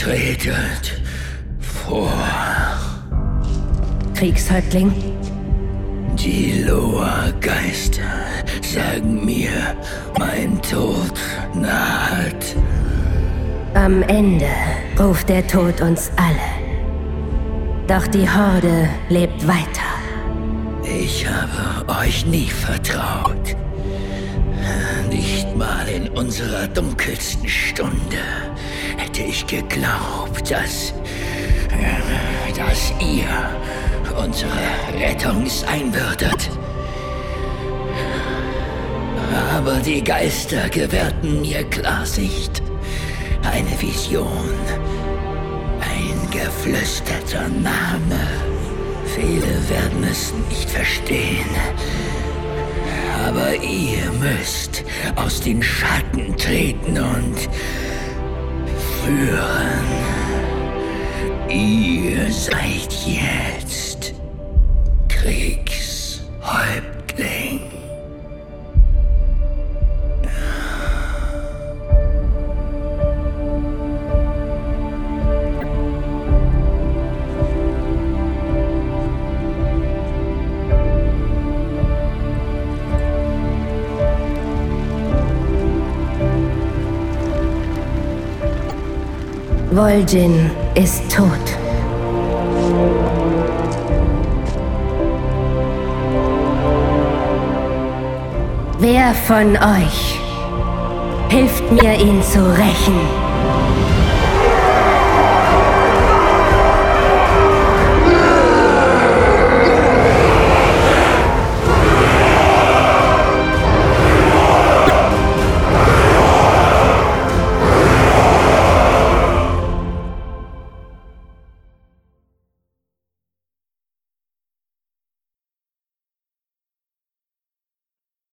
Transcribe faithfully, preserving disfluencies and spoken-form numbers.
Tretet vor. Kriegshäuptling? Die Loa-Geister sagen mir, mein Tod naht. Am Ende ruft der Tod uns alle. Doch die Horde lebt weiter. Ich habe euch nie vertraut. Nicht mal in unserer dunkelsten Stunde hätte ich geglaubt, dass... dass ihr unsere Rettung sein würdet. Aber die Geister gewährten mir Klarsicht. Eine Vision. Ein geflüsterter Name. Viele werden es nicht verstehen. Aber ihr müsst aus den Schatten treten und führen. Ihr seid jetzt Kriegshäuptling. Vol'jin ist tot. Wer von euch hilft mir, ihn zu rächen?